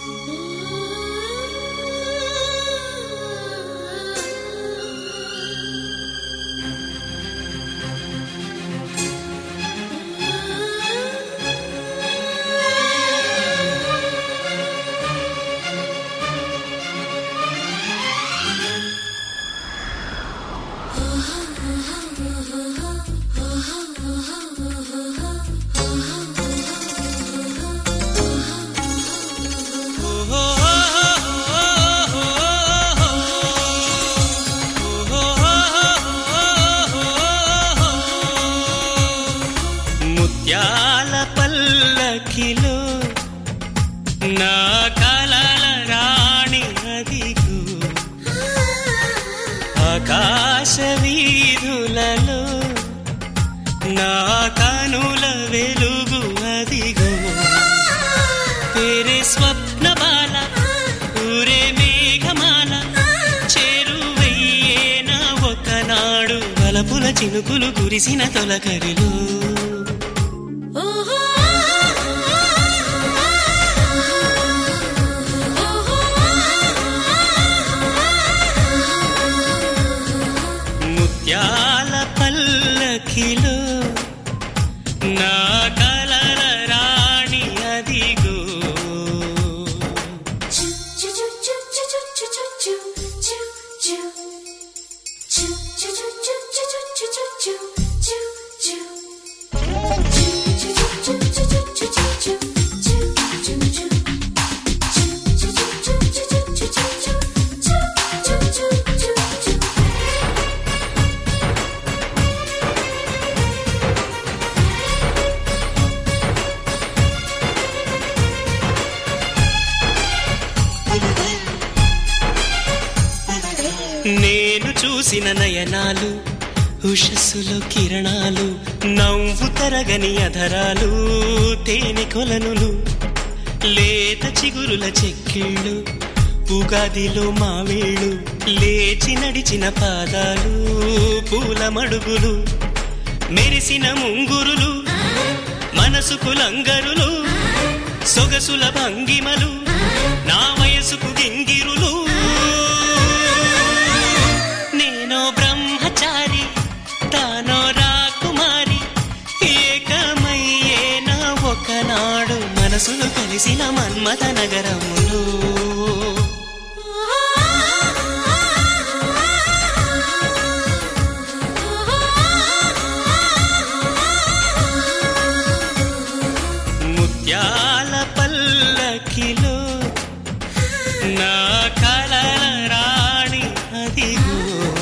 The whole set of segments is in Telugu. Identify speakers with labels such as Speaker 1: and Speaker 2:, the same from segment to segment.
Speaker 1: ముత్యాల పల్లకిలో నా కలల రాణి అదిగో, ఆకాశ వీధులలో నా కనుల వెలుగు అదిగో, పేరే స్వప్నబాల ఊరే మేఘమాల, చేరువయ్యేనా ఒకనాడు వలపుల చినుకులు కురిసిన తొలకరిలో. ముత్యాల పల్లకిలో నా కలల రాణి అదిగో. నేను చూసిన నయనాలు ఉషస్సులో కిరణాలు, నవ్వు తరగని అధరాలు తేనె కొలనులు, లేత చిగురుల చెక్కిళ్ళు ఉగాదిలో మావేళ్ళు, లేచి నడిచిన పాదాలు పూల మడుగులు, మెరిసిన ముంగురులు మనసుకు లంగరులు, సొగసుల భంగిమలు నా వయసుకు గింగిరులు. నేనో బ్రహ్మచారి తానో రాకుమారి, ఏకమయ్యేనా ఒకనాడు మనసులు కలిసిన మన్మథ నగరములో. ముత్యాల పల్లకిలో నా కలల రాణి అదిగో.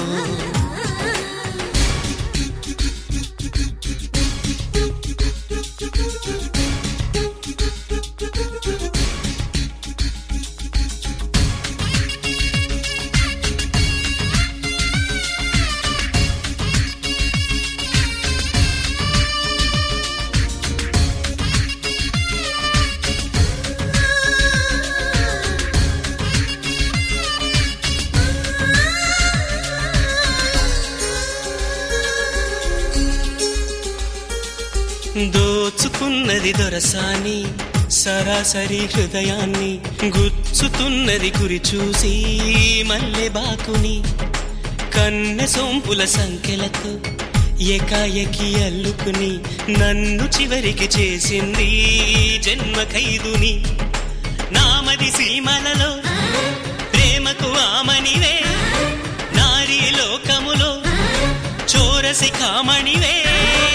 Speaker 1: దోచుకున్నది దొరసాని సరాసరి హృదయాన్ని, గుచ్చుతున్నది గురి చూసి మల్లె బాకుని, కన్నె సొంపుల సంఖ్యలతో ఏకాయకి అల్లుకుని, నన్ను చివరికి చేసింది జన్మ ఖైదుని. నామది సీమలలో ప్రేమకు ఆమనివే, నారీ లోకములో చోరసి కామణివే.